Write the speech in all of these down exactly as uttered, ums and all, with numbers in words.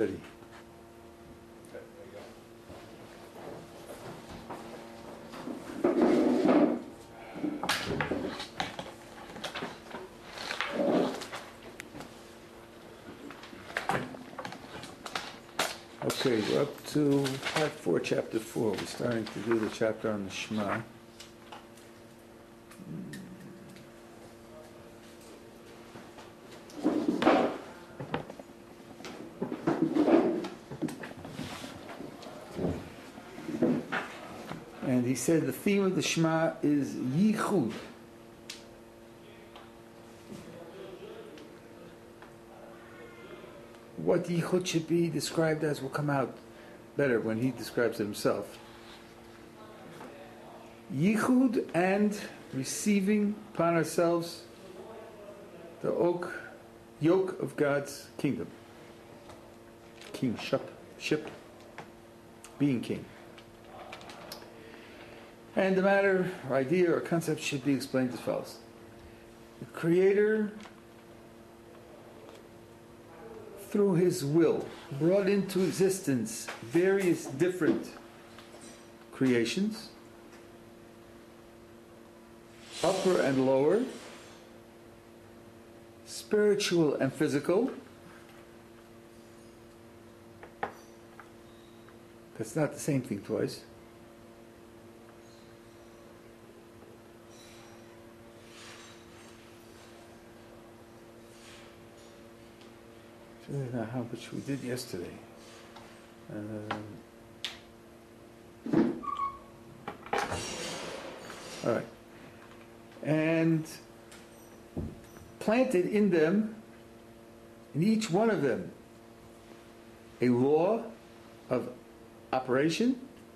Ready. Okay, we're up to part four, chapter four. We're starting to do the chapter on the Shema. And he said the theme of the Shema is Yichud. What Yichud should be described as will come out better when he describes it himself. Yichud and receiving upon ourselves the oak, yoke of God's kingdom. Kingship, ship, being king. And the matter, or idea, or concept should be explained as follows. The Creator, through His will, brought into existence various different creations, upper and lower, spiritual and physical. That's not the same thing twice. I don't know how much we did yesterday. Um, all right. And planted in them, in each one of them, a law of operation,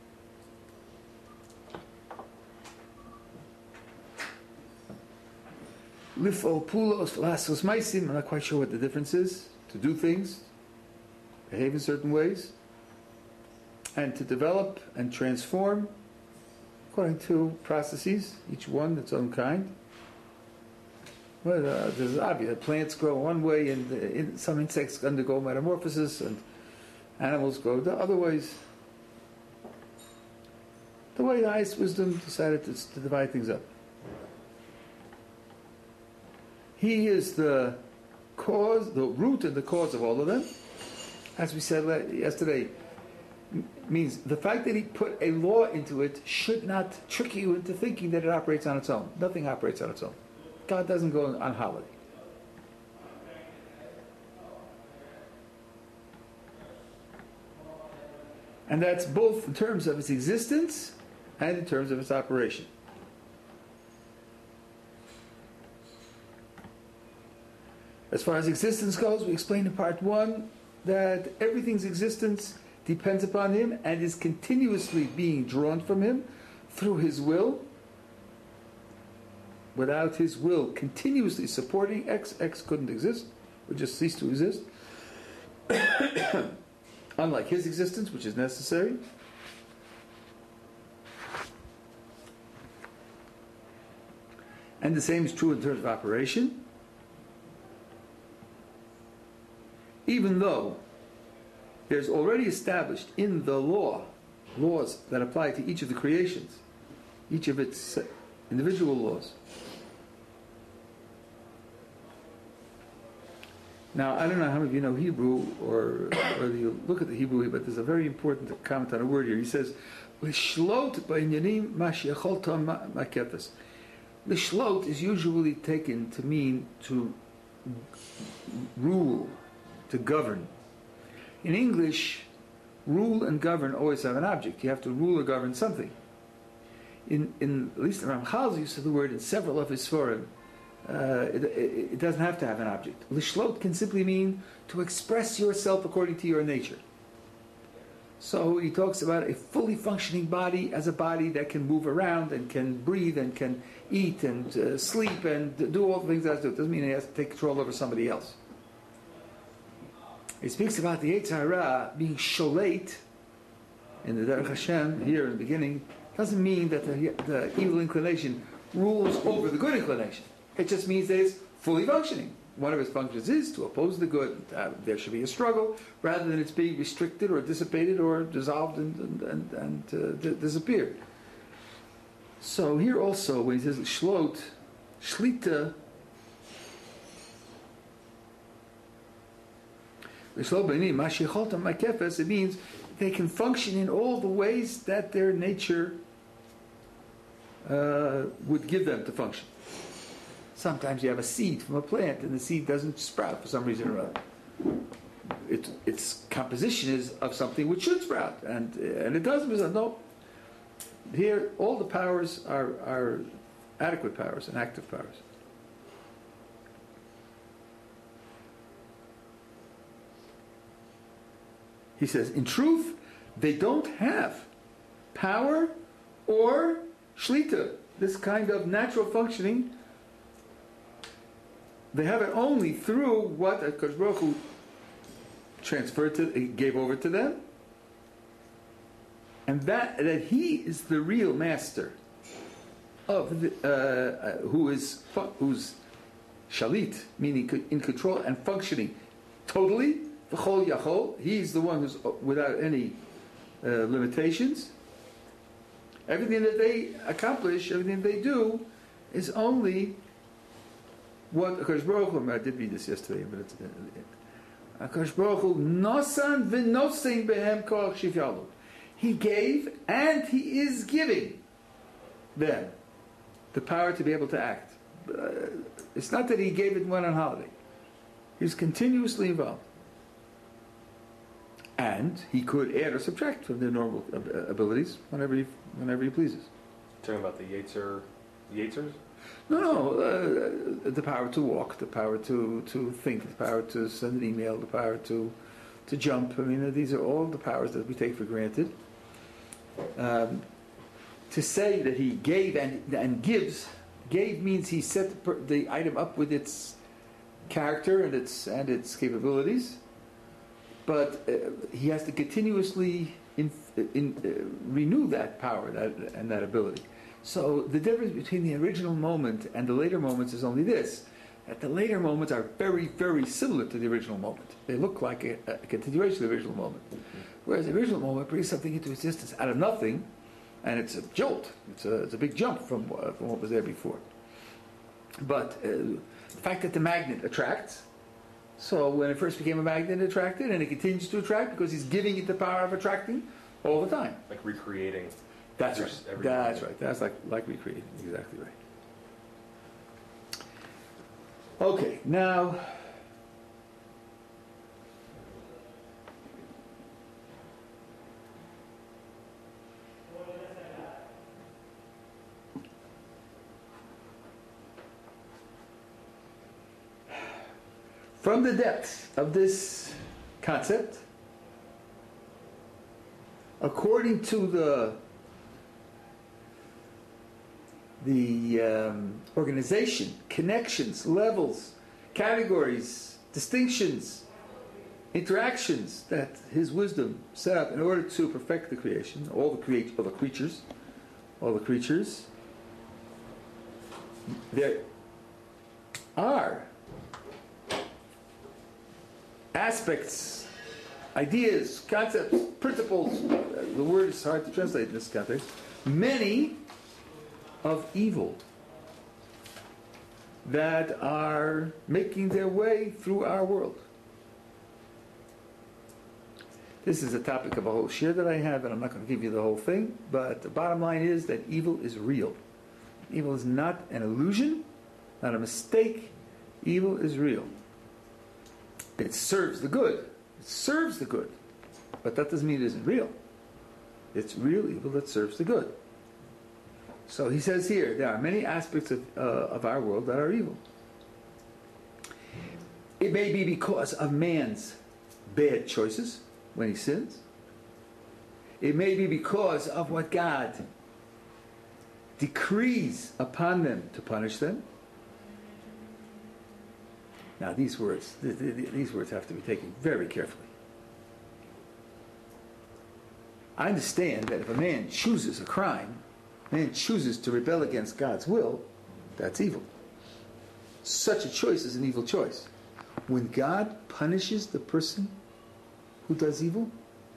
lifol pulos lasos maisim. I'm not quite sure what the difference is. To do things, behave in certain ways, and to develop and transform according to processes, each one its own kind. Well, uh, there's obvious. Plants grow one way, and uh, in, some insects undergo metamorphosis, and animals grow the other ways. The way the highest wisdom decided to, to divide things up. He is the cause, the root and the cause of all of them. As we said yesterday, means the fact that he put a law into it should not trick you into thinking that it operates on its own. Nothing operates on its own. God doesn't go on holiday. And that's both in terms of its existence and in terms of its operation. As far as existence goes, we explained in part one that everything's existence depends upon Him and is continuously being drawn from Him through His will. Without His will continuously supporting X, X couldn't exist, would just cease to exist. Unlike His existence, which is necessary. And the same is true in terms of operation. Even though there's already established in the law laws that apply to each of the creations, each of its individual laws. Now, I don't know how many of you know Hebrew, or or you look at the Hebrew, but there's a very important comment on a word here. He says, "L'shlot b'inyanim ma she'yacholta ma'kefes." L'shlot is usually taken to mean to rule, to govern. In English, rule and govern always have an object. You have to rule or govern something. In, in at least the Ramchal's use of the word in several of his Sforim, uh, it, it, it doesn't have to have an object. Lishlot can simply mean to express yourself according to your nature. So he talks about a fully functioning body as a body that can move around and can breathe and can eat and uh, sleep and do all the things that it does. It doesn't mean he has to take control over somebody else. He speaks about the Yetzer Hara being sholate in the Derech Hashem here in the beginning. Doesn't mean that the, the evil inclination rules over the good inclination. It just means that it's fully functioning. one of its functions is to oppose the good. Uh, there should be a struggle, rather than it's being restricted or dissipated or dissolved and, and, and, and uh, d- disappeared. So here also, when he says shlot, shlita, it means they can function in all the ways that their nature uh, would give them to function. Sometimes you have a seed from a plant and the seed doesn't sprout for some reason or other. It, its composition is of something which should sprout, and and it doesn't. No. Here, all the powers are, are adequate powers and active powers. He says, in truth, they don't have power or shlita, this kind of natural functioning. They have it only through what HaKadosh Baruch Hu transferred to, gave over to them, and that that He is the real master of the, uh, uh, who is who's shalit, meaning in control and functioning totally. V'chol yachol, He's the one who's without any uh, limitations. Everything that they accomplish, everything they do, is only what HaKadosh Baruch Hu, I did read this yesterday, but it's HaKadosh Baruch Hu, nosan v'nosein behem koach shivyalu. He gave and He is giving them the power to be able to act. Uh, it's not that He gave it when on holiday. He's continuously involved. And He could add or subtract from their normal abilities whenever He, whenever he pleases. Talking about the Yetzer, Yetzers? No, no, uh, the power to walk, the power to, to think, the power to send an email, the power to to jump. I mean, these are all the powers that we take for granted. Um, to say that He gave and, and gives, gave means He set the, the item up with its character and its and its capabilities, but uh, He has to continuously in, in, uh, renew that power that, and that ability. So the difference between the original moment and the later moments is only this, that the later moments are very, very similar to the original moment. They look like a, a continuation of the original moment. Whereas the original moment brings something into existence out of nothing, and it's a jolt. It's a, it's a big jump from, uh, from what was there before. But uh, the fact that the magnet attracts, so when it first became a magnet, it attracted, and it continues to attract because He's giving it the power of attracting all the time. Like recreating. That's every, right. every That's moment. right. That's like like recreating. Exactly right. Okay, now from the depths of this concept, according to the the um, organization, connections, levels, categories, distinctions, interactions that His wisdom set up in order to perfect the creation, all the create, all the creatures, all the creatures, there are aspects, ideas, concepts, principles. The word is hard to translate in this context. Many of evil that are making their way through our world. This is a topic of a whole share that I have, and I'm not going to give you the whole thing, but the bottom line is that evil is real. Evil is not an illusion, not a mistake. Evil is real. It serves the good. It serves the good. But that doesn't mean it isn't real. It's real evil that serves the good. So he says here, there are many aspects of, uh, of our world that are evil. It may be because of man's bad choices when he sins. It may be because of what God decrees upon them to punish them. Now these words, th- th- these words have to be taken very carefully. I understand that if a man chooses a crime, man chooses to rebel against God's will, that's evil. such a choice is an evil choice. When God punishes the person who does evil,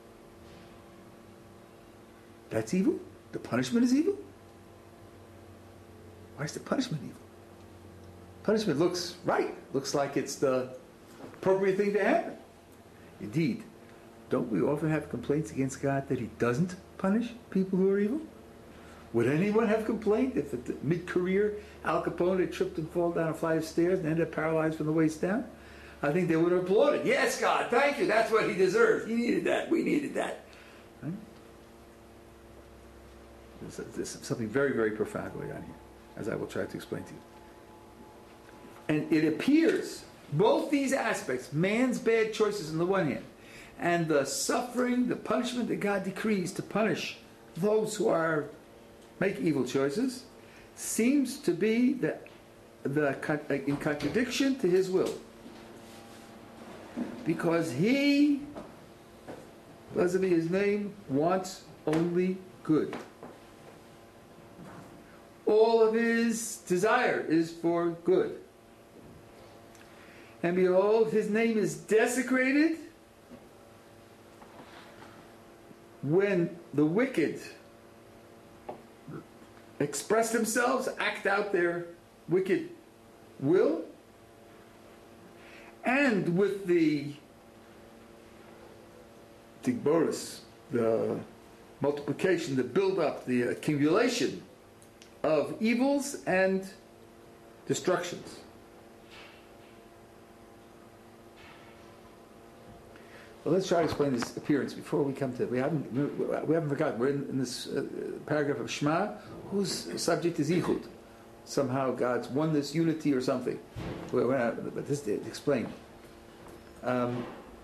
that's evil? The punishment is evil? Why is the punishment evil? Punishment looks right. Looks like it's the appropriate thing to happen. Indeed, don't we often have complaints against God that He doesn't punish people who are evil? Would anyone have complained if at the mid-career Al Capone had tripped and fallen down a flight of stairs and ended up paralyzed from the waist down? I think they would have applauded. Yes, God, thank you. That's what he deserved. He needed that. We needed that. Right? There's, there's something very, very profound going on here, as I will try to explain to you. And it appears, both these aspects, man's bad choices on the one hand, and the suffering, the punishment that God decrees to punish those who are make evil choices, seems to be the, the in contradiction to His will. Because He, blessed be His name, wants only good. All of His desire is for good. And behold, His name is desecrated when the wicked express themselves, act out their wicked will, and with the tigboris, the multiplication, the build-up, the accumulation of evils and destructions. Well, let's try to explain this appearance before we come to it. We haven't, we haven't forgotten. We're in, in this uh, paragraph of Shema, whose subject is Yichud. Somehow God's oneness, unity, or something. We're not, but this is explained. Um,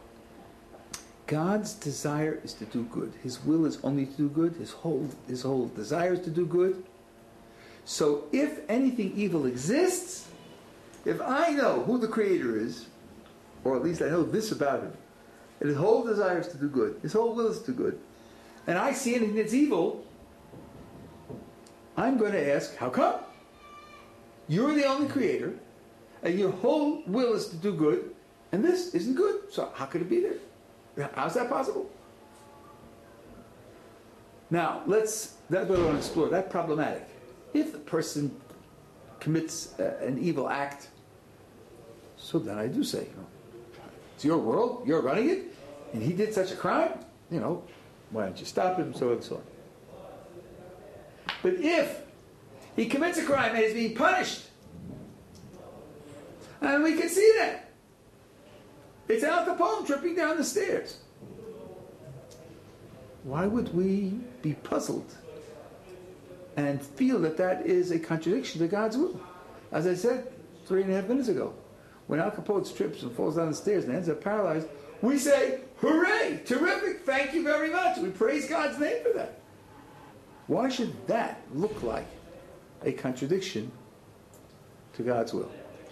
God's desire is to do good. His will is only to do good. His whole, his whole desire is to do good. So if anything evil exists, if I know who the Creator is, or at least I know this about Him, and His whole desire is to do good, His whole will is to do good, and I see anything that's evil, I'm going to ask, how come? You're the only Creator, and your whole will is to do good, and this isn't good, so how could it be there? How's that possible? Now, let's, that's what I want to explore, that's problematic. If the person commits uh, an evil act, so then I do say, you know, it's your world, you're running it, and he did such a crime, you know, why don't you stop him, so and so on. But if he commits a crime and is being punished, and we can see that, it's Al Capone tripping down the stairs. Why would we be puzzled and feel that that is a contradiction to God's will? As I said three and a half minutes ago, when Al Capone trips and falls down the stairs and ends up paralyzed, we say, hooray, terrific, thank you very much. We praise God's name for that. Why should that look like a contradiction to God's will?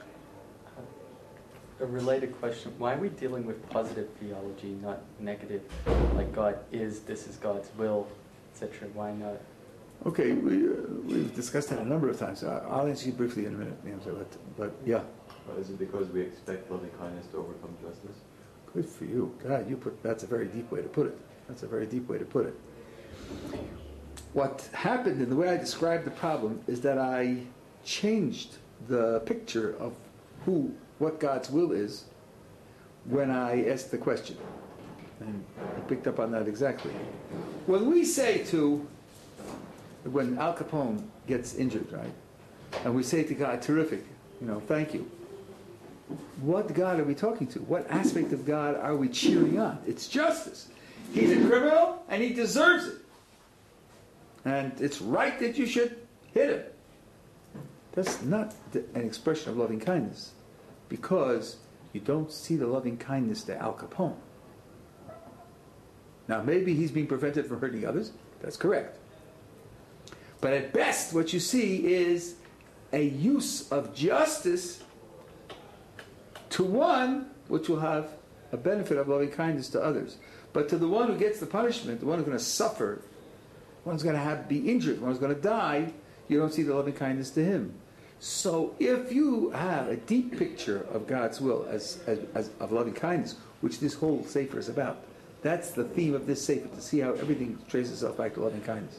A related question, why are we dealing with positive theology, not negative? Like God is, this is God's will, et cetera. Why not? Okay, we, uh, we've discussed that a number of times. I- I'll answer you briefly in a minute, but, but yeah. Well, is it because we expect loving kindness to overcome justice? Good for you. God, you put, that's a very deep way to put it. That's a very deep way to put it. What happened in the way I described the problem is that I changed the picture of who, what God's will is when I asked the question. And I picked up on that exactly. When we say to, when Al Capone gets injured, right, and we say to God, terrific, you know, thank you. What God are we talking to? What aspect of God are we cheering on? It's justice. He's a criminal and he deserves it. And it's right that you should hit him. That's not an expression of loving kindness, because you don't see the loving kindness to Al Capone. Now, maybe he's being prevented from hurting others. That's correct. But at best, what you see is a use of justice to one which will have a benefit of loving kindness to others. But to the one who gets the punishment, the one who's going to suffer, the one who's going to have be injured, the one who's going to die, you don't see the loving kindness to him. So if you have a deep picture of God's will as, as, as of loving kindness, which this whole Sefer is about, that's the theme of this Sefer, to see how everything traces itself back to loving kindness.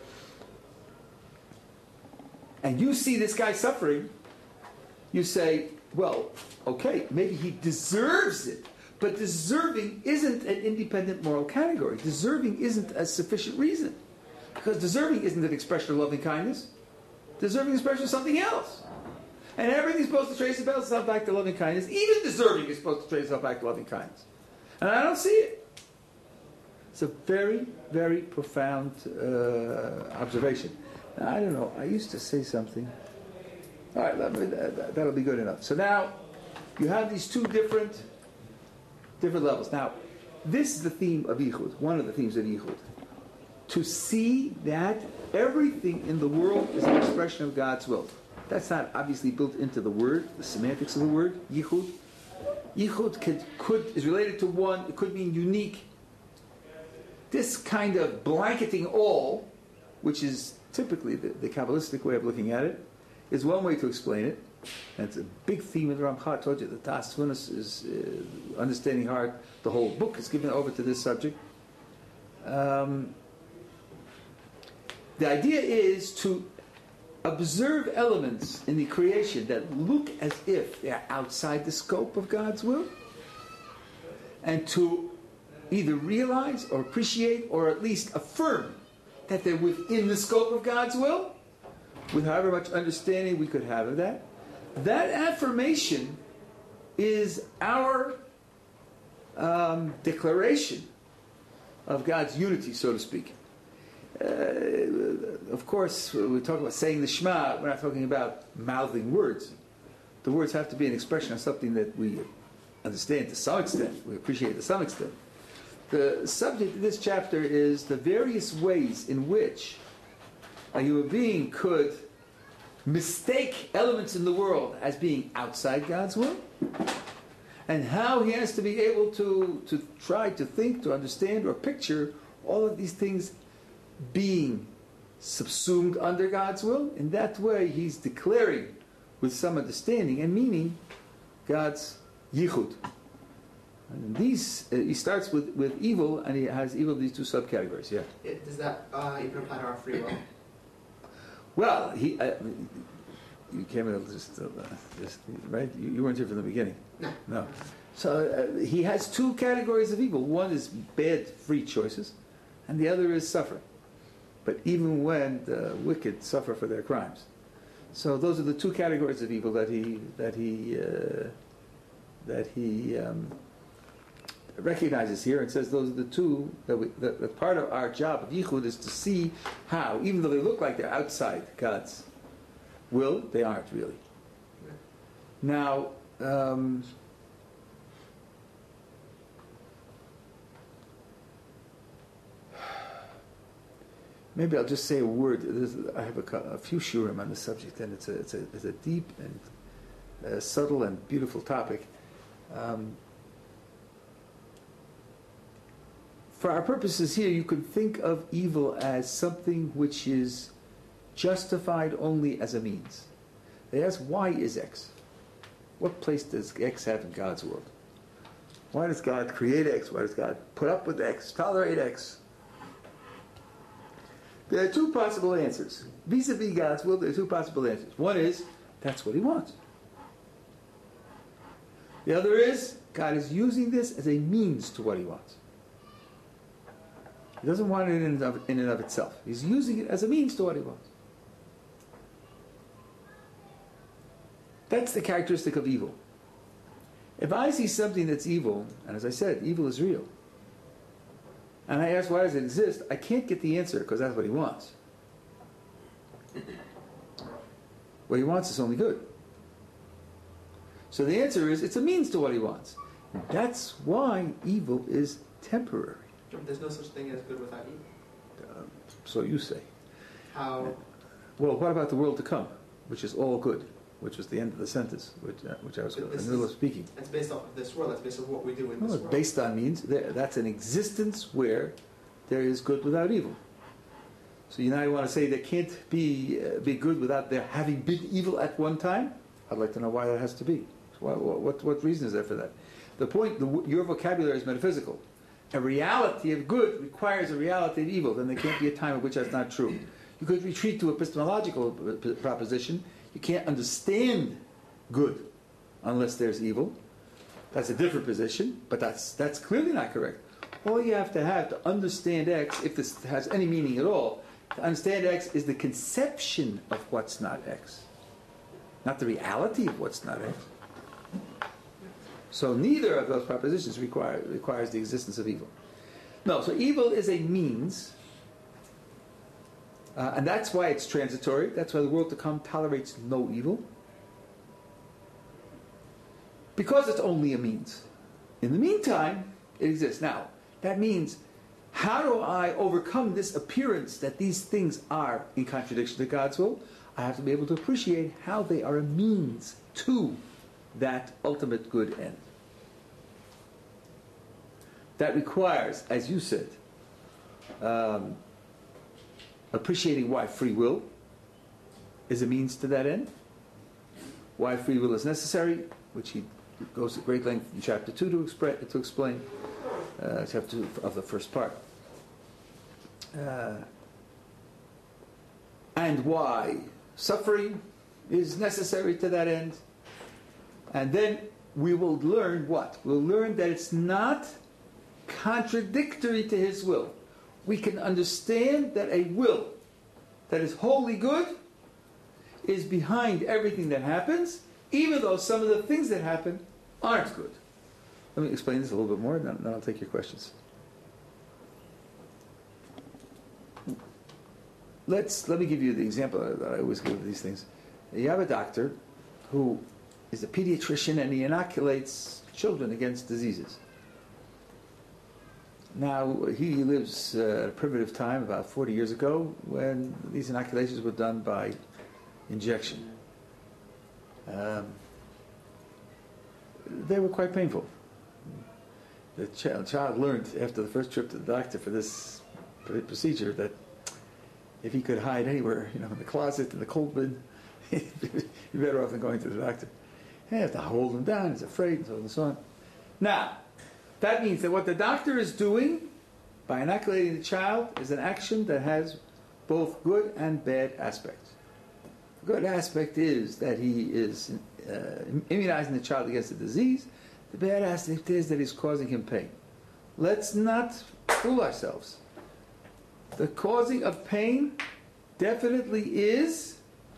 And you see this guy suffering, you say, well, okay, maybe he deserves it, but deserving isn't an independent moral category. Deserving isn't a sufficient reason. Because deserving isn't an expression of loving kindness. Deserving is an expression of something else. And everything's supposed to trace itself back to loving kindness. Even deserving is supposed to trace itself back to loving kindness. And I don't see it. It's a very, very profound uh, observation. Now, I don't know, I used to say something. All right, let me, that, that'll be good enough. So now, you have these two different, different levels. Now, this is the theme of Yichud, one of the themes of Yichud. To see that everything in the world is an expression of God's will. That's not obviously built into the word, the semantics of the word, Yichud. Yichud could, could, is related to one, it could mean unique. This kind of blanketing all, which is typically the, the Kabbalistic way of looking at it, is one way to explain it. And it's a big theme of the Ramchal. I told you, the Tas Tunis is uh, understanding heart. The whole book is given over to this subject. Um, the idea is to observe elements in the creation that look as if they are outside the scope of God's will, and to either realize or appreciate or at least affirm that they're within the scope of God's will, with however much understanding we could have of that. That affirmation is our um, declaration of God's unity, so to speak. Uh, of course, we talk about saying the Shema, we're not talking about mouthing words. The words have to be an expression of something that we understand to some extent, we appreciate to some extent. The subject of this chapter is the various ways in which a human being could mistake elements in the world as being outside God's will, and how he has to be able to, to try to think, to understand, or picture all of these things being subsumed under God's will. In that way, he's declaring with some understanding and meaning God's yichud. And these, uh, he starts with, with evil, and he has evil in these two subcategories. Yeah. It, does that uh, even apply to our free will? Well, he, uh, you came in just, uh, just right. You, you weren't here from the beginning. No. No. So uh, he has two categories of evil. One is bad free choices, and the other is suffering. But even when the wicked suffer for their crimes, so those are the two categories of evil that he that he uh, that he um, recognizes here, and says those are the two that, we, that, that part of our job of yichud is to see how, even though they look like they're outside God's will, they aren't really. Now. Um, Maybe I'll just say a word. There's, I have a, a few shurim on the subject, and it's a, it's a, it's a deep and uh, subtle and beautiful topic. Um, for our purposes here, you can think of evil as something which is justified only as a means. They ask, why is X? What place does X have in God's world? Why does God create X? Why does God put up with X, tolerate X? There are two possible answers. Vis-a-vis God's will, there are two possible answers. One is, that's what he wants. The other is, God is using this as a means to what he wants. He doesn't want it in and of, in and of itself. He's using it as a means to what he wants. That's the characteristic of evil. If I see something that's evil, and as I said, evil is real, and I ask, why does it exist? I can't get the answer, because that's what he wants. What he wants is only good. So the answer is, it's a means to what he wants. That's why evil is temporary. There's no such thing as good without evil. Uh, so you say. How? Well, what about the world to come, which is all good, which was the end of the sentence, which, uh, which I was in the middle of speaking. It's based off of this world. That's based on what we do in No, this it's world. based on means. There, that's an existence where there is good without evil. So you now want to say there can't be uh, be good without there having been evil at one time? I'd like to know why that has to be. What, what, what reason is there for that? The point, the, your vocabulary is metaphysical. A reality of good requires a reality of evil. Then there can't be a time at which that's not true. You could retreat to epistemological p- proposition. You can't understand good unless there's evil. That's a different position, but that's that's clearly not correct. All you have to have to understand X, if this has any meaning at all, to understand X is the conception of what's not X, not the reality of what's not X. So neither of those propositions require, requires the existence of evil. No, so evil is a means, uh, and that's why it's transitory. That's why the world to come tolerates no evil, because it's only a means. In the meantime, it exists. Now, that means, how do I overcome this appearance that these things are in contradiction to God's will? I have to be able to appreciate how they are a means to that ultimate good end. That requires, as you said, um, appreciating why free will is a means to that end, why free will is necessary, which he goes to great length in chapter two to, expre- to explain, uh, chapter two of the first part. Uh, and why suffering is necessary to that end. And then we will learn what? We'll learn that it's not contradictory to his will. We can understand that a will that is wholly good is behind everything that happens, even though some of the things that happen aren't good. Let me explain this a little bit more, and then, then I'll take your questions. Let's let me give you the example that I always give of these things. You have a doctor who is a pediatrician and he inoculates children against diseases. Now, he lives uh, at a primitive time, about forty years ago, when these inoculations were done by injection. Um, they were quite painful. The child, child learned after the first trip to the doctor for this procedure that if he could hide anywhere, you know, in the closet, in the cold bin, you're better off than going to the doctor. You have to hold him down, he's afraid, and so on and so on. Now, that means that what the doctor is doing by inoculating the child is an action that has both good and bad aspects. The good aspect is that he is uh, immunizing the child against the disease. The bad aspect is that he's causing him pain. Let's not fool ourselves. The causing of pain definitely is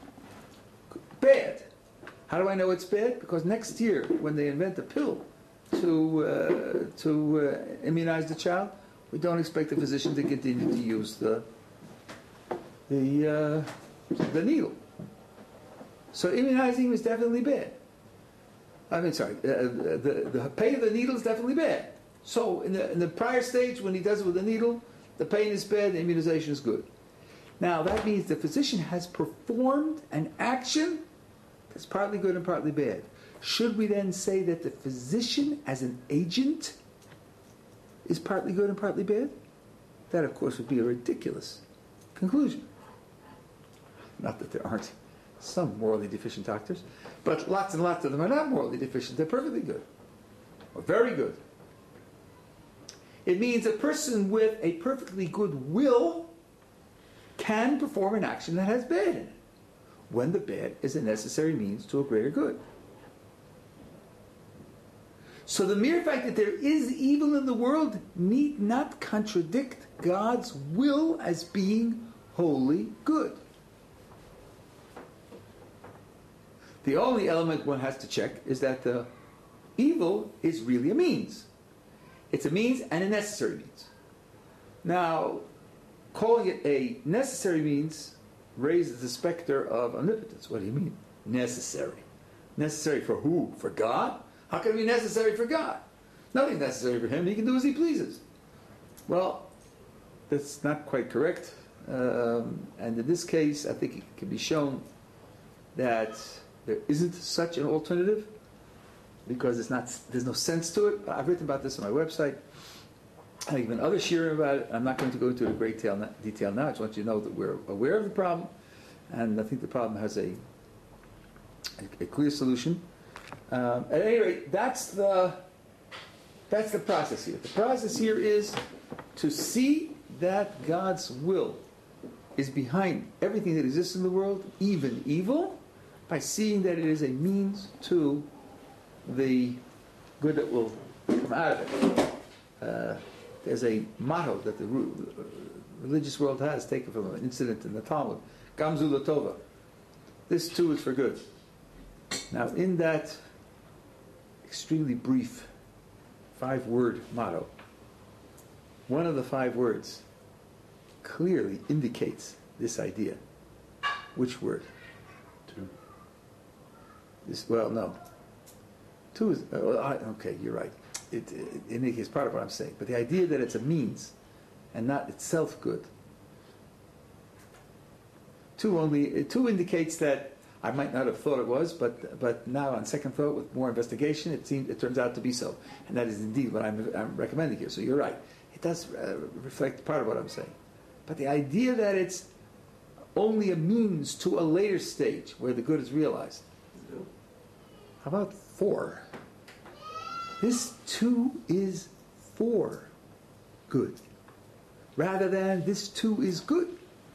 bad. How do I know it's bad? Because next year, when they invent a pill to uh, to uh, immunize the child, we don't expect the physician to continue to use the the uh, the needle. So immunizing is definitely bad. I mean, sorry, uh, the the pain of the needle is definitely bad. So in the in the prior stage, when he does it with the needle, the pain is bad, the immunization is good. Now that means the physician has performed an action that's partly good and partly bad. Should we then say that the physician as an agent is partly good and partly bad? That, of course, would be a ridiculous conclusion. Not that there aren't some morally deficient doctors, but lots and lots of them are not morally deficient. They're perfectly good, or very good. It means a person with a perfectly good will can perform an action that has bad in it, when the bad is a necessary means to a greater good. So the mere fact that there is evil in the world need not contradict God's will as being wholly good. The only element one has to check is that the evil is really a means. It's a means and a necessary means. Now, calling it a necessary means raises the specter of omnipotence. What do you mean? Necessary. Necessary for who? For God? How can it be necessary for God? Nothing's necessary for him. He can do as he pleases. Well, that's not quite correct. Um, and in this case, I think it can be shown that there isn't such an alternative because it's not, there's no sense to it. I've written about this on my website. I've given other shirim about it. I'm not going to go into a great detail detail now. I just want you to know that we're aware of the problem, and I think the problem has a a, a clear solution. Um, at any rate, that's the that's the process here. The process here is to see that God's will is behind everything that exists in the world, even evil, by seeing that it is a means to the good that will come out of it. Uh, there's a motto that the religious world has, taken from an incident in the Talmud, Gamzu Latova. This too is for good. Now, in that extremely brief five-word motto, one of the five words clearly indicates this idea. Which word? Two. This, well, no. Two is, uh, I, okay, you're right. It, it, it indicates part of what I'm saying. But the idea that it's a means and not itself good. Two only, two indicates that I might not have thought it was, but but now on second thought, with more investigation, it seems it turns out to be so, and that is indeed what I'm, I'm recommending here. So you're right; it does uh, reflect part of what I'm saying. But the idea that it's only a means to a later stage where the good is realized. How about four? This too is for good, rather than this too is good.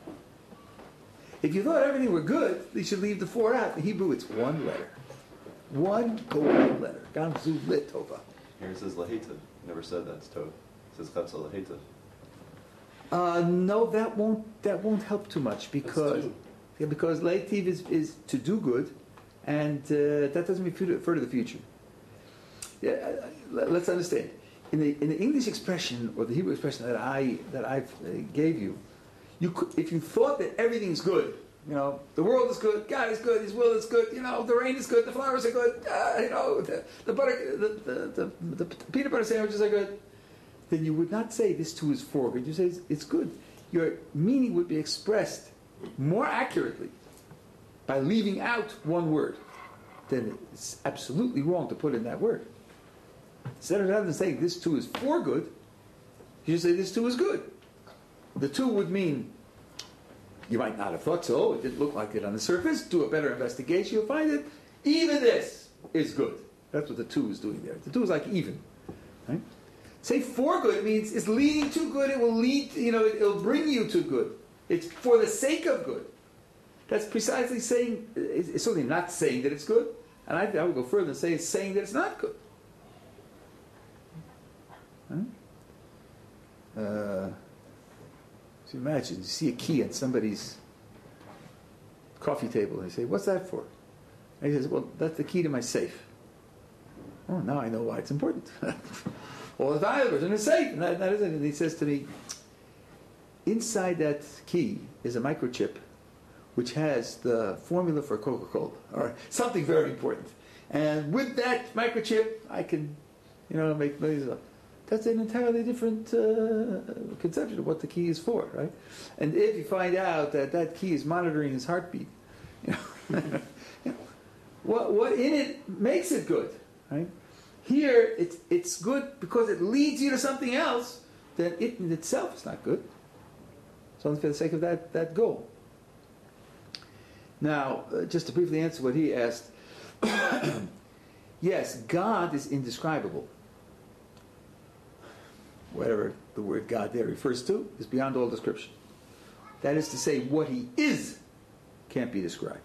If you thought everything were good, you should leave the four out. In Hebrew, it's one letter. One golden letter. Gamzu Litova. Here it says lahativ. Never said that's tov. It says chatza lahativ. Uh, no, that won't that won't help too much because yeah, because lahativ is, is to do good, and uh, that doesn't refer to the future. Yeah, uh, let's understand. In the in the English expression or the Hebrew expression that I that I uh, gave you. You could, if you thought that everything's good, you know, the world is good, God is good, His will is good, you know, the rain is good, the flowers are good, uh, you know, the, the butter, the, the, the, the peanut butter sandwiches are good, then you would not say this too is for good. You say it's, it's good. Your meaning would be expressed more accurately by leaving out one word. Then it's absolutely wrong to put in that word. Instead of rather than saying this too is for good, you just say this too is good. The two would mean, you might not have thought so, it didn't look like it on the surface, do a better investigation, you'll find that even this is good. That's what the two is doing there. The two is like even. Right? Say for good means it's leading to good, it will lead, you know, it'll bring you to good. It's for the sake of good. That's precisely saying, it's certainly not saying that it's good, and I, I would go further and say it's saying that it's not good. Right? Uh... So imagine, you see a key on somebody's coffee table, and they say, what's that for? And he says, well, that's the key to my safe. Oh, now I know why it's important. All the valuables in the safe, and that, that is it. And he says to me, inside that key is a microchip which has the formula for Coca-Cola, or something very important. And with that microchip, I can, you know, make millions of dollars. That's an entirely different uh, conception of what the key is for, right? And if you find out that that key is monitoring his heartbeat, you know, you know, what, what in it makes it good, right? Here, it's, it's good because it leads you to something else that it in itself is not good. It's only for the sake of that, that goal. Now, uh, just to briefly answer what he asked, yes, God is indescribable. Whatever the word God there refers to is beyond all description. That is to say, what He is can't be described.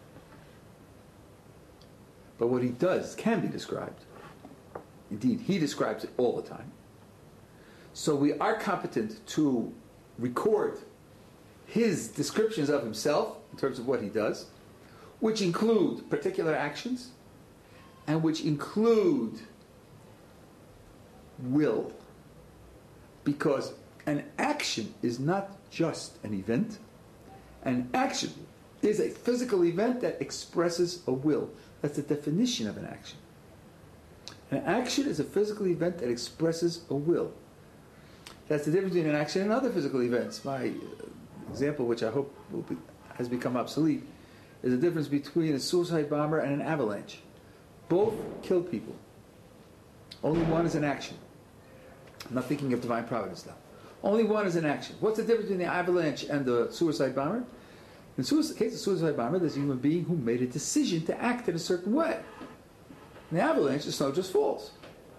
But what He does can be described. Indeed, He describes it all the time. So we are competent to record His descriptions of Himself in terms of what He does, which include particular actions and which include will. Because an action is not just an event. An action is a physical event that expresses a will. That's the definition of an action. An action is a physical event that expresses a will. That's the difference between an action and other physical events. My example, which I hope will be, has become obsolete, is the difference between a suicide bomber and an avalanche. Both kill people. Only one is an action. I'm not thinking of divine providence now. Only one is an action. What's the difference between the avalanche and the suicide bomber? In the case of suicide bomber, there's a human being who made a decision to act in a certain way. In the avalanche, the snow just falls.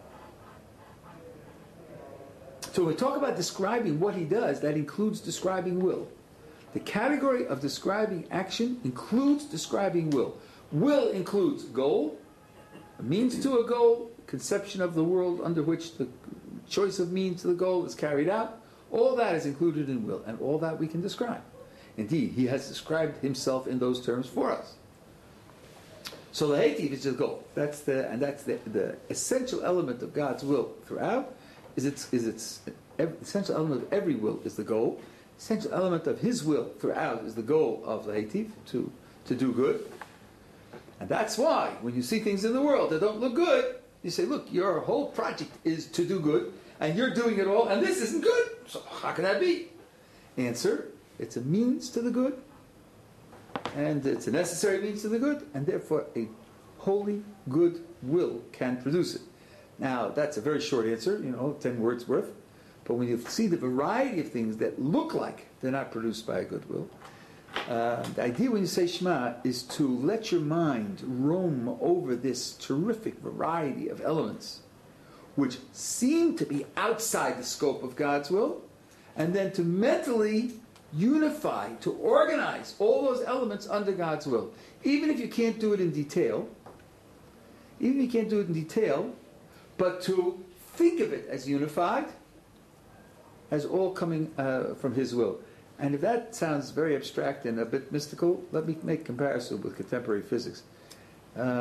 So when we talk about describing what he does, that includes describing will. The category of describing action includes describing will. Will includes goal, a means to a goal, conception of the world under which the choice of means to the goal is carried out. All that is included in will, and all that we can describe. Indeed, he has described himself in those terms for us. So the Heitiv is the goal. That's the and that's the, the essential element of God's will throughout. Is its is its every, essential element of every will is the goal. Essential element of his will throughout is the goal of the Heitiv, to to do good. And that's why when you see things in the world that don't look good, you say, look, your whole project is to do good, and you're doing it all, and this isn't good. So how can that be? Answer, it's a means to the good, and it's a necessary means to the good, and therefore a holy, good will can produce it. Now, that's a very short answer, you know, ten words worth. But when you see the variety of things that look like they're not produced by a good will, uh, the idea when you say Shema is to let your mind roam over this terrific variety of elements which seem to be outside the scope of God's will, and then to mentally unify, to organize all those elements under God's will. Even if you can't do it in detail, even if you can't do it in detail, but to think of it as unified, as all coming uh, from His will. And if that sounds very abstract and a bit mystical, let me make a comparison with contemporary physics. Um,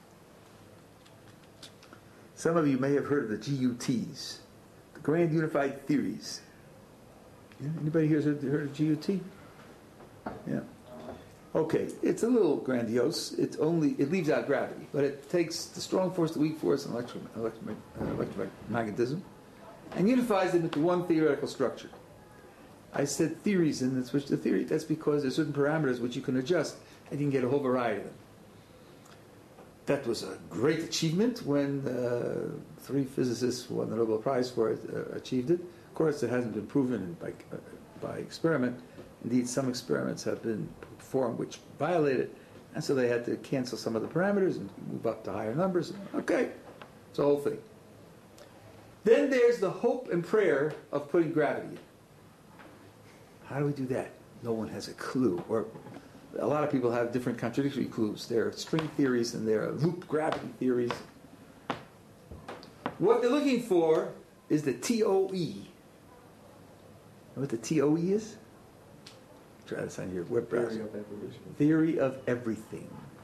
some of you may have heard of the G U Ts, the Grand Unified Theories. Anybody here heard of G U T? Yeah. Okay, it's a little grandiose. It's only it leaves out gravity, but it takes the strong force, the weak force, and electro, electro, uh, electromagnetism, and unifies them into one theoretical structure. I said theories, and it's which the theory. That's because there's certain parameters which you can adjust, and you can get a whole variety of them. That was a great achievement when uh, three physicists who won the Nobel Prize for it uh, achieved it. Of course, it hasn't been proven by uh, by experiment. Indeed, some experiments have been performed which violate it, and so they had to cancel some of the parameters and move up to higher numbers. Okay, it's a whole thing. Then there's the hope and prayer of putting gravity in. How do we do that? No one has a clue. Or a lot of people have different contradictory clues. There are string theories and there are loop gravity theories. What they're looking for is the T O E. Know what the T O E is? Try this on your web browser. Theory of evolution. Theory of everything.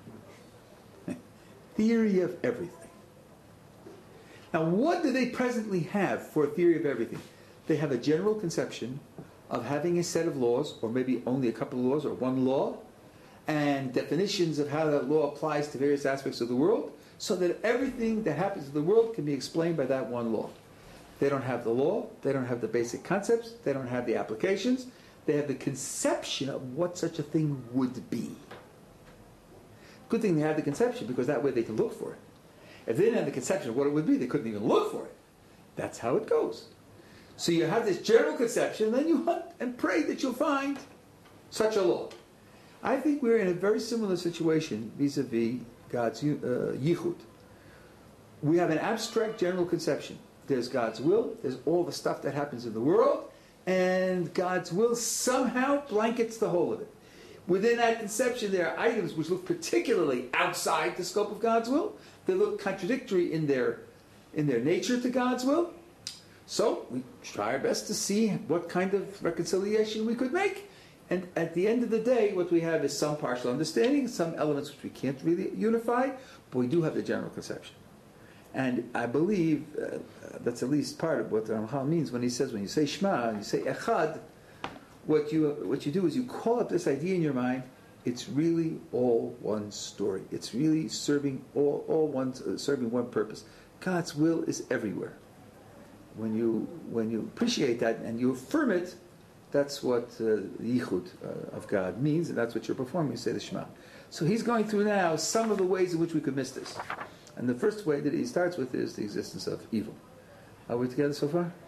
Theory of everything. Now, what do they presently have for a theory of everything? They have a general conception of having a set of laws, or maybe only a couple of laws, or one law, and definitions of how that law applies to various aspects of the world, so that everything that happens in the world can be explained by that one law. They don't have the law, they don't have the basic concepts, they don't have the applications, they have the conception of what such a thing would be. Good thing they have the conception, because that way they can look for it. If they didn't have the conception of what it would be, they couldn't even look for it. That's how it goes. So you have this general conception, and then you hunt and pray that you'll find such a law. I think we're in a very similar situation vis-a-vis God's uh, yichud. We have an abstract general conception. There's God's will, there's all the stuff that happens in the world, and God's will somehow blankets the whole of it. Within that conception, there are items which look particularly outside the scope of God's will. They look contradictory in their, in their nature to God's will. So we try our best to see what kind of reconciliation we could make. And at the end of the day, what we have is some partial understanding, some elements which we can't really unify, but we do have the general conception. And I believe uh, that's at least part of what the Ramchal means when he says, when you say Shema, you say Echad, what you, what you do is you call up this idea in your mind. It's really all one story. It's really serving all, all one, uh, serving one purpose. God's will is everywhere. When you when you appreciate that and you affirm it, that's what uh, the yichud uh, of God means, and that's what you're performing. You say the Shema. So he's going through now some of the ways in which we could miss this. And the first way that he starts with is the existence of evil. Are we together so far?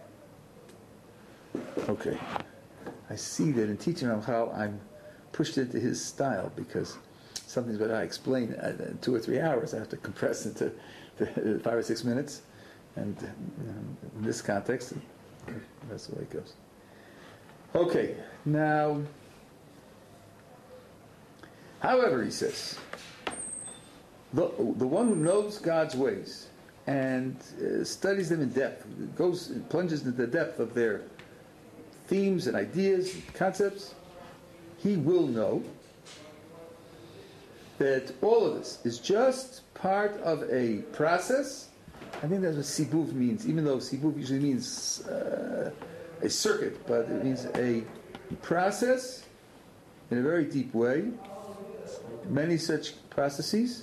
Okay. I see that in teaching Ramchal, I'm pushed into his style because something's that I explain in two or three hours, I have to compress into to five or six minutes. And you know, in this context, that's the way it goes. Okay, now, however, he says, the, the one who knows God's ways and uh, studies them in depth, goes plunges into the depth of their themes and ideas, concepts, he will know that all of this is just part of a process. I think that's what sibuv means, even though sibuv usually means uh, a circuit, but it means a process in a very deep way. Many such processes.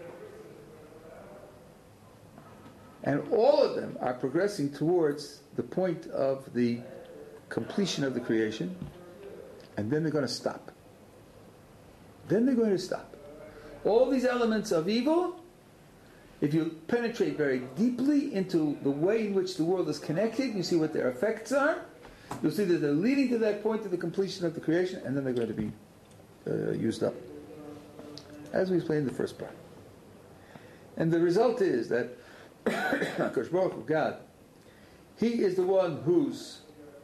And all of them are progressing towards the point of the completion of the creation, and then they're going to stop. Then they're going to stop. All these elements of evil, if you penetrate very deeply into the way in which the world is connected, you see what their effects are, you'll see that they're leading to that point of the completion of the creation, and then they're going to be uh, used up. As we explained in the first part. And the result is that HaKadosh Baruch Hu, God, He is the one who's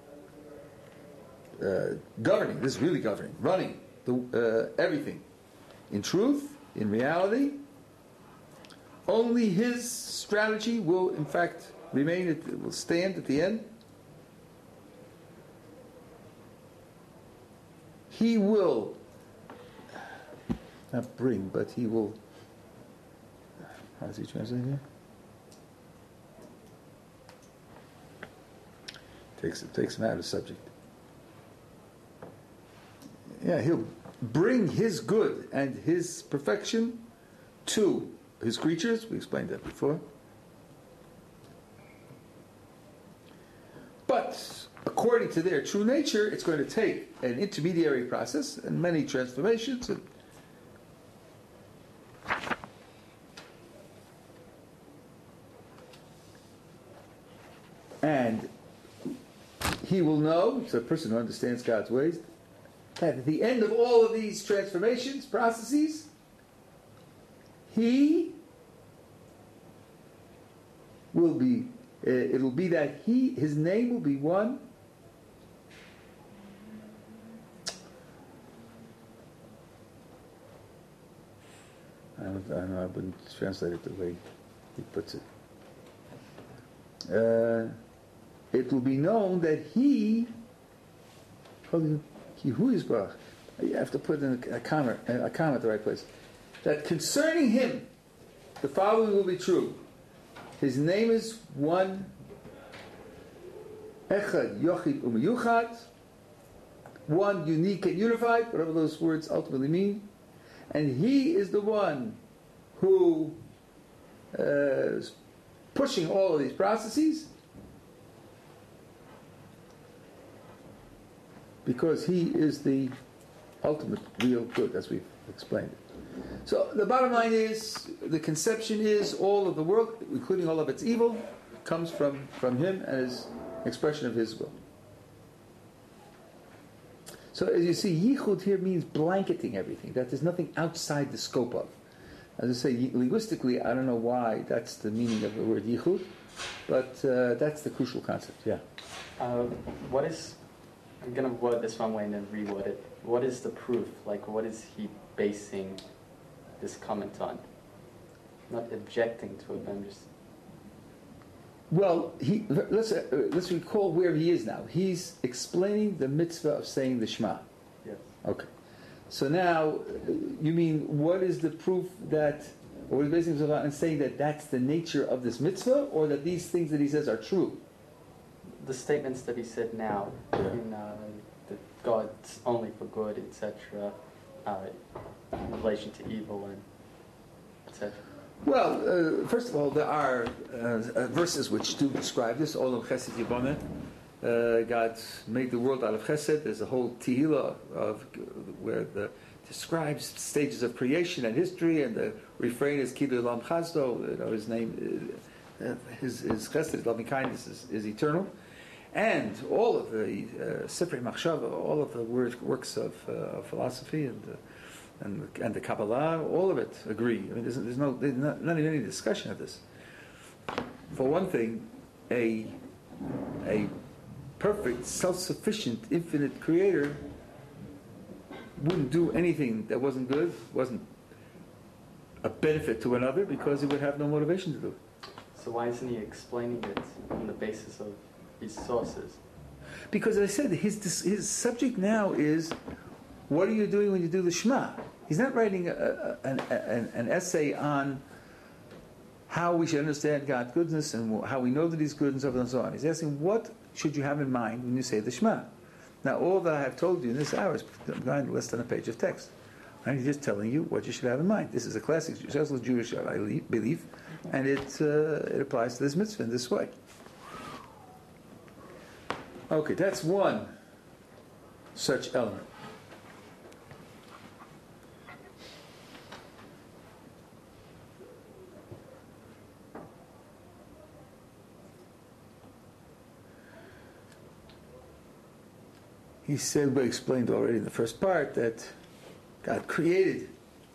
uh, governing, this is really governing, running the, uh, everything in truth, in reality. Only His strategy will, in fact, remain, it will stand at the end. He will not bring, but He will, how does He translate here? Takes, it takes him out of the subject. Yeah, He'll bring His good and His perfection to His creatures. We explained that before. But according to their true nature, it's going to take an intermediary process and many transformations. And And he will know, so a person who understands God's ways, that at the end of all of these transformations, processes, he will be, uh, it'll be that he, his name will be one I don't, I don't know, I wouldn't translate it the way he puts it. Uh, it will be known that he, he who is Baruch, you have to put in a, a comma, a comma at the right place, that concerning him, the following will be true. His name is one, Echad, Yochid, Umiyuchat, one unique and unified, whatever those words ultimately mean. And he is the one who uh, is pushing all of these processes, because he is the ultimate real good, as we've explained it. So the bottom line is, the conception is all of the world, including all of its evil, comes from, from him and is expression of his will. So as you see, yichud here means blanketing everything, that there's nothing outside the scope of. As I say, linguistically, I don't know why that's the meaning of the word yichud, but uh, that's the crucial concept, yeah. Uh, what is, I'm going to word this one way and then reword it. What is the proof? Like, what is he basing this comment on? Not objecting to it, but I'm just... Well, he, let's, uh, let's recall where he is now. He's explaining the mitzvah of saying the Shema. Yes. Okay. So now, you mean, what is the proof that, or what he's basing himself on and saying that that's the nature of this mitzvah, or that these things that he says are true? The statements that he said now, Yeah. in uh, that God's only for good, et cetera, uh, in relation to evil, and et cetera. Well, uh, first of all, there are uh, uh, verses which do describe this. Olam Chesed Yiboneh. Uh, God made the world out of Chesed. There's a whole Tehillah of where the describes stages of creation and history, and the refrain is Kidu Lam Chazdo. You know, his name, uh, his, his chesed, his loving kindness is, is eternal. And all of the uh, Sifrei Machshava, all of the work, works of, uh, of philosophy and, uh, and, and the Kabbalah, all of it agree. I mean, there's, there's, no, there's not, not even any discussion of this. For one thing, a, a perfect, self-sufficient, infinite creator wouldn't do anything that wasn't good, wasn't a benefit to another, because he would have no motivation to do it. So why isn't he explaining it on the basis of his sources? Because as I said, his his subject now is, what are you doing when you do the Shema? He's not writing a, a, an, an, an essay on how we should understand God's goodness and how we know that He's good and so on and so on. He's asking, what should you have in mind when you say the Shema? Now, all that I have told you in this hour is behind less than a page of text. I'm just telling you what you should have in mind. This is a classic Jewish belief, and it uh, it applies to this mitzvah in this way. Okay, that's one such element. He said, we explained already in the first part, that God created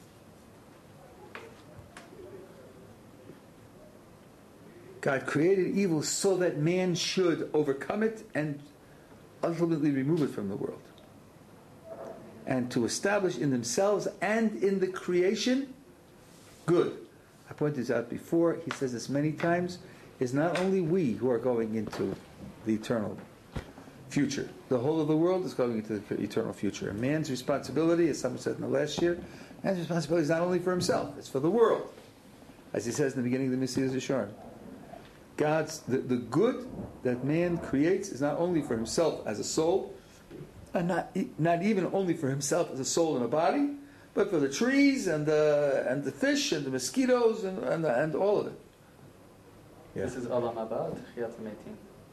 God created evil so that man should overcome it and ultimately remove it from the world. And to establish in themselves and in the creation good. I pointed this out before, he says this many times, is not only we who are going into the eternal future. The whole of the world is going into the eternal future. And man's responsibility, as someone said in the last year, man's responsibility is not only for himself, it's for the world. As he says in the beginning of the Messiah's Yesharim. God's, the, the good that man creates is not only for himself as a soul, and not, not even only for himself as a soul and a body, but for the trees and the, and the fish and the mosquitoes and, and, and all of it. Yeah. This is Olam Haba, Techiyat HaMetim.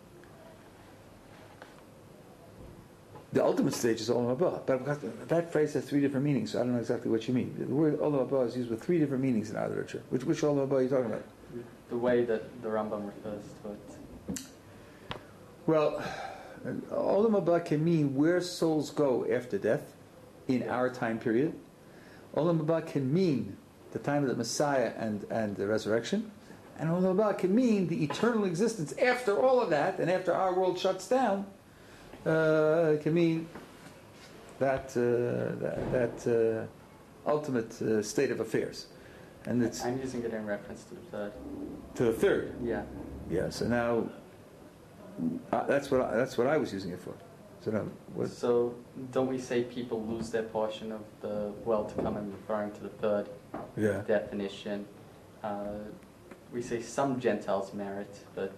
The ultimate stage is Olam Haba, but that phrase has three different meanings, so I don't know exactly what you mean. The word Olam Haba is used with three different meanings in our literature. Which, which Olam Haba are you talking about? The way that the Rambam refers to it. Well, Olam Haba can mean where souls go after death in Yeah. our time period. Olam Haba can mean the time of the Messiah and, and the resurrection. And Olam Haba can mean the eternal existence after all of that, and after our world shuts down. Uh, it can mean that uh, that, that uh, ultimate uh, state of affairs. And it's I'm using it in reference to the third. to the third. Yeah. Yeah, so now uh, that's what I, that's what I was using it for. So now, what? So don't we say people lose their portion of the world to come, and referring to the third Yeah. definition? Uh, we say some Gentiles merit, but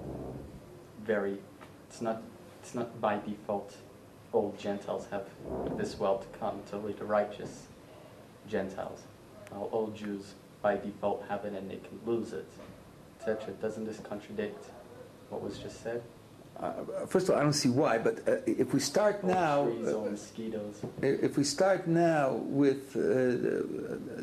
very. It's not. It's not by default. All Gentiles have this world to come. It's only the righteous Gentiles. All, all Jews by default have it, and they can lose it, et cetera. Doesn't this contradict what was just said? Uh, first of all, I don't see why, but uh, if we start All now, trees, all uh, mosquitoes. if we start now with uh,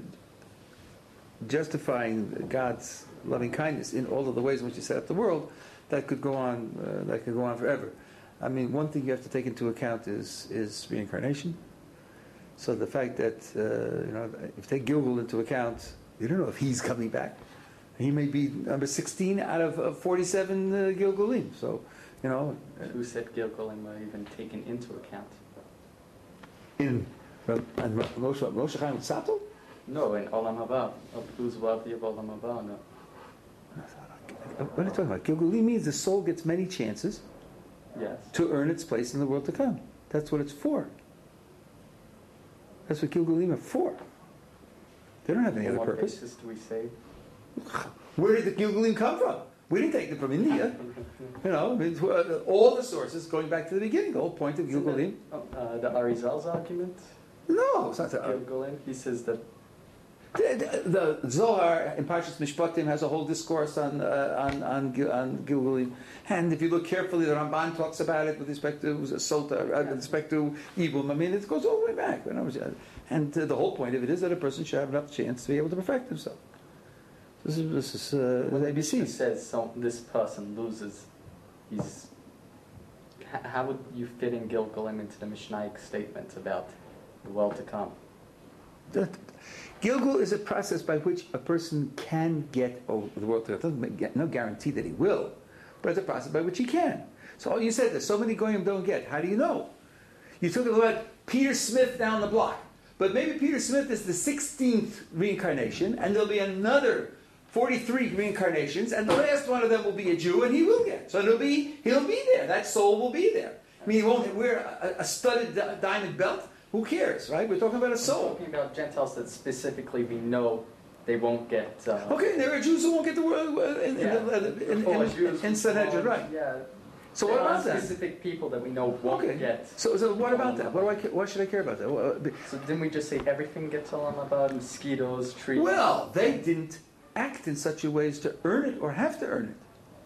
justifying God's loving kindness in all of the ways in which He set up the world, that could go on. Uh, that could go on forever. I mean, one thing you have to take into account is is reincarnation. So the fact that uh, you know, if you take Gilgal into account, you don't know if he's coming back. He may be number sixteen out of, of forty-seven uh, Gilgalim. So, you know, Who said Gilgalim were even taken into account? in uh, and Moshe Moshe Chaim Sato. No, in Olam Haba. Of who's worthy of Olam Haba? No. What are you talking about? Gilgalim means the soul gets many chances Yes. to earn its place in the world to come. That's what it's for. That's what Gilgalim are for. They don't have any On other what purpose. basis do we say? Where did the Gilgalim come from? We didn't take them from India. You know, I mean, all the sources going back to the beginning. The whole point of Gilgalim. Oh, uh, the Arizal's argument? No, it's not that. Gilgalim? He says that The, the, the Zohar in Parshas Mishpatim has a whole discourse on uh, on on, Gil- on Gilgalim, and if you look carefully, the Ramban talks about it with respect to Sota, uh, with respect to Ibum. I mean, it goes all the way back. You know, and uh, the whole point of it is that a person should have enough chance to be able to perfect himself. This is, this is uh, When A the B C. Mishnah says so, this person loses, he's. h- How would you fit in Gilgalim into the Mishnaic statement about the world to come? That- Gilgul is a process by which a person can get over the world. It doesn't make, get, no guarantee that he will, but it's a process by which he can. So you said there's so many goyim don't get. How do you know? You took about Peter Smith down the block, but maybe Peter Smith is the sixteenth reincarnation, and there'll be another forty-three reincarnations, and the last one of them will be a Jew, and he will get. So it'll be he'll be there. That soul will be there. I mean, he won't wear a, a studded di- diamond belt. Who cares, right? We're talking about a We're soul. talking about Gentiles that specifically we know they won't get. Uh, Okay, there are Jews who won't get the world uh, in, yeah, in, in, in, Reform in, Jews, in Sanhedrin, Reform- right? Yeah. So There what are about that? specific people that we know won't Okay. get. So, so what about that? What do I? ca- Why should I care about that? Well, uh, So didn't we just say everything gets alarm about mosquitoes, trees? Well, they didn't act in such a way as to earn it or have to earn it.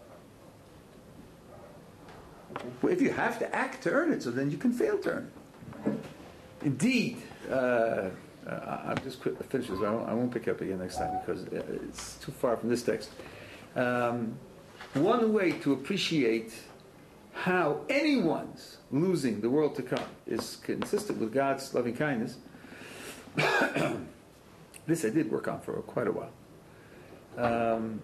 Okay. Well, if you have to act to earn it, so then you can fail to earn it. Indeed, uh, uh, I'll just quit, finish this. I won't, I won't pick up again next time because uh, it's too far from this text. Um, one way to appreciate how anyone's losing the world to come is consistent with God's loving kindness. This I did work on for quite a while. Um,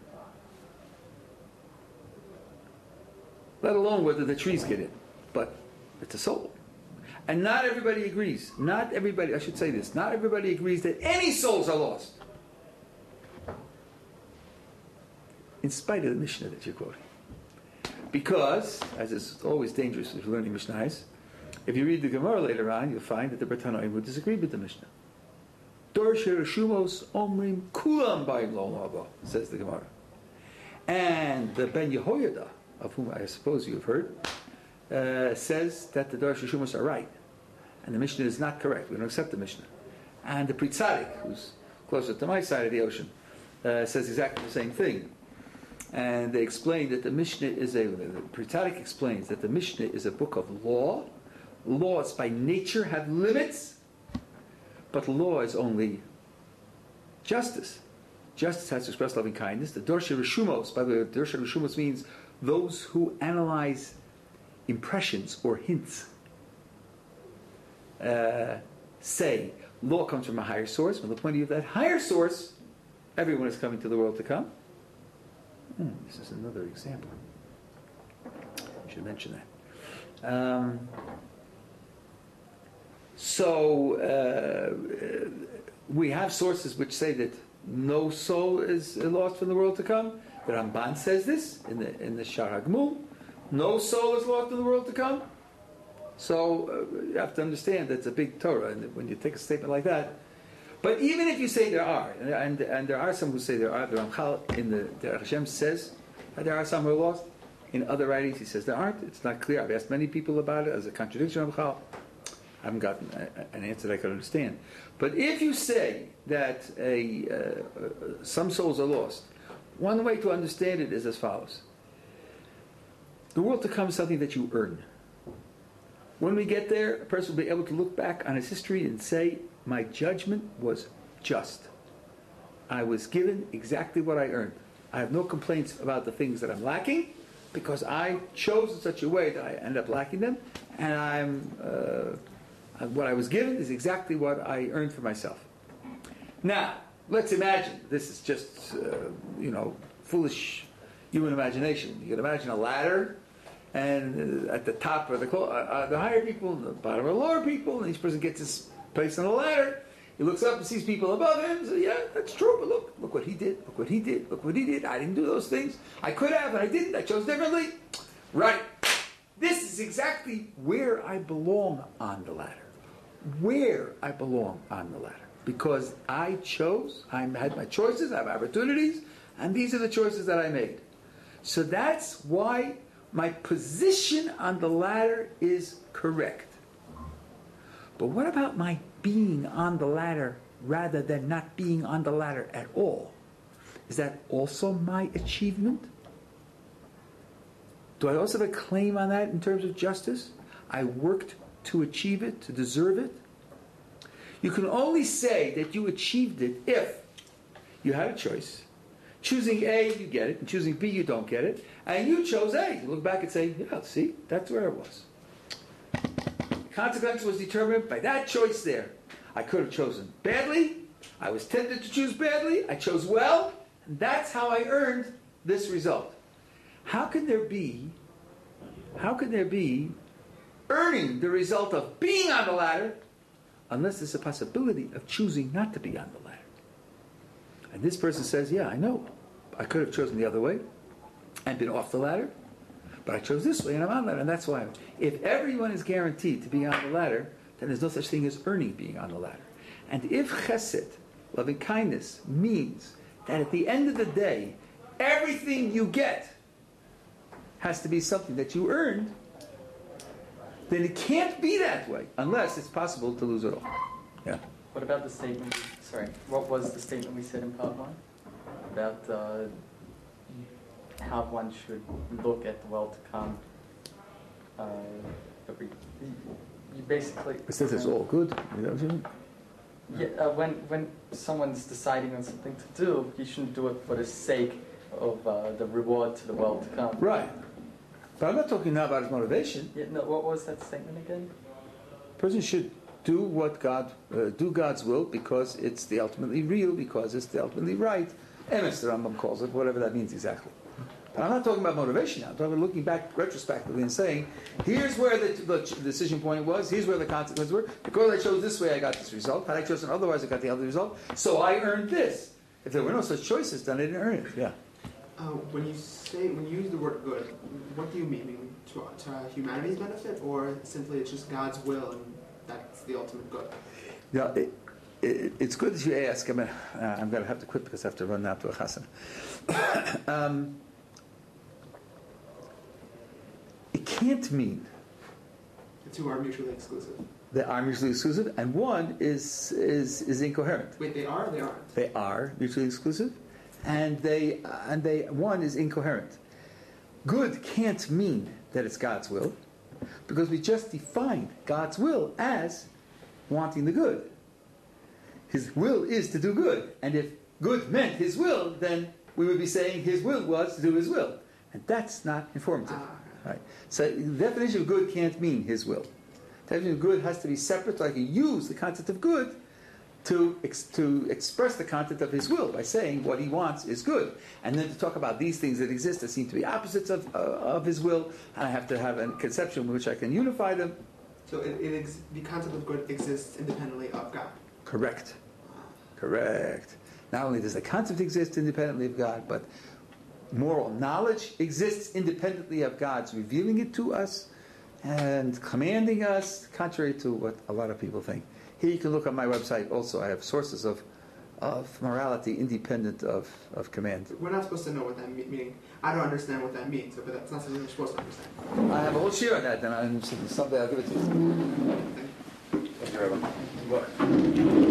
let alone whether the trees get in, but it's a soul. And not everybody agrees. Not everybody, I should say this, not everybody agrees that any souls are lost. In spite of the Mishnah that you're quoting. Because, as is always dangerous if you're learning Mishnahs, if you read the Gemara later on, you'll find that the Bertanoim would disagree with the Mishnah. Dor Shirashumos Omrim Kulam Ba'im Lo Haba, says the Gemara. And the Ben Yehoyada, of whom I suppose you've heard, uh, says that the Dor Shirashumos are right. And the Mishnah is not correct. We don't accept the Mishnah. And the Pritzadik, who's closer to my side of the ocean, uh, says exactly the same thing. And they explain that the Mishnah is a, the Pritzadik explains that the Mishnah is a book of law. Laws by nature have limits, but law is only justice. Justice has to express loving kindness. The Dorsha Rishumos, by the way, Dorsha Rishumos means those who analyze impressions or hints. Uh, say law comes from a higher source. From the point of view of that higher source, everyone is coming to the world to come. Hmm, this is another example. I should mention that. Um, so uh, we have sources which say that no soul is lost from the world to come. The Ramban says this in the in the Shar HaGmul. No soul is lost in the world to come. So uh, you have to understand that's a big Torah, and when you take a statement like that. But even if you say there are, and and, and there are some who say there are, the Ramchal in the Derech Hashem says that there are some who are lost. In other writings, he says there aren't. It's not clear. I've asked many people about it as a contradiction of Ramchal. I haven't gotten a, an answer that I can understand. But if you say that a, uh, uh, some souls are lost, one way to understand it is as follows. The world to come is something that you earn. When we get there, a person will be able to look back on his history and say, my judgment was just. I was given exactly what I earned. I have no complaints about the things that I'm lacking, because I chose in such a way that I end up lacking them, and I'm uh, what I was given is exactly what I earned for myself. Now, let's imagine, this is just, uh, you know, foolish human imagination. You can imagine a ladder, and uh, at the top are the, clo- uh, the higher people, and the bottom are the lower people, and each person gets his place on the ladder. He looks up and sees people above him, and says, yeah, that's true, but look, look what he did, look what he did, look what he did. I didn't do those things. I could have, and I didn't. I chose differently. Right. This is exactly where I belong on the ladder. Where I belong on the ladder. Because I chose, I had my choices, I have opportunities, and these are the choices that I made. So that's why my position on the ladder is correct. But what about my being on the ladder rather than not being on the ladder at all? Is that also my achievement? Do I also have a claim on that in terms of justice? I worked to achieve it, to deserve it? You can only say that you achieved it if you had a choice, Choosing A, you get it, and choosing B, you don't get it. And you chose A. You look back and say, yeah, see, that's where it was. The consequence was determined by that choice there. I could have chosen badly. I was tempted to choose badly. I chose well. And that's how I earned this result. How can there be, how can there be earning the result of being on the ladder unless there's a possibility of choosing not to be on the ladder? And this person says, yeah, I know. I could have chosen the other way and been off the ladder, but I chose this way and I'm on the ladder, and that's why. If everyone is guaranteed to be on the ladder, then there's no such thing as earning being on the ladder. And if chesed, loving kindness, means that at the end of the day, everything you get has to be something that you earned, then it can't be that way unless it's possible to lose it all. Yeah. What about the statement? Sorry, what was the statement we said in part one about uh, how one should look at the world to come? Uh, every, you basically. It says it's all good. You know what I mean? Yeah. Uh, when when someone's deciding on something to do, he shouldn't do it for the sake of uh, the reward to the world to come. Right. But I'm not talking now about his motivation. Yeah. No. What was that statement again? A person should do what God, uh, do God's will because it's the ultimately real, because it's the ultimately right. Emes, the Rambam calls it, whatever that means exactly. But I'm not talking about motivation now. I'm talking about looking back retrospectively and saying, here's where the, the decision point was, here's where the consequences were. Because I chose this way, I got this result. Had I chosen otherwise, I got the other result. So I earned this. If there were no such choices, then I didn't earn it. Yeah. Uh, when you say, when you use the word good, what do you mean? mean to, to humanity's benefit, or simply it's just God's will and that's the ultimate good? Yeah, it, it, it's good that you ask. I mean, uh, I'm going to have to quit because I have to run now to a chassan. um, it can't mean The two are mutually exclusive. they are mutually exclusive, and one is is is incoherent. Wait, they are or they aren't? They are mutually exclusive, and they and they one is incoherent. Good can't mean that it's God's will, because we just defined God's will as wanting the good. His will is to do good, and if good meant His will, then we would be saying His will was to do His will, and that's not informative. Ah, Right. So the definition of good can't mean His will. The definition of good has to be separate, so I can use the concept of good to ex- to express the content of His will by saying what He wants is good, and then to talk about these things that exist that seem to be opposites of uh, of His will, and I have to have a conception in which I can unify them. So it, it ex- the concept of good exists independently of God. Correct. Correct. Not only does the concept exist independently of God, but moral knowledge exists independently of God's revealing it to us and commanding us, contrary to what a lot of people think. Here you can look on my website also. I have sources of of morality independent of, of command. We're not supposed to know what that me- meaning. I don't understand what that means, but that's not something we're supposed to understand. I have a whole share on that, and I'm, someday I'll give it to you. Thank you very much. What?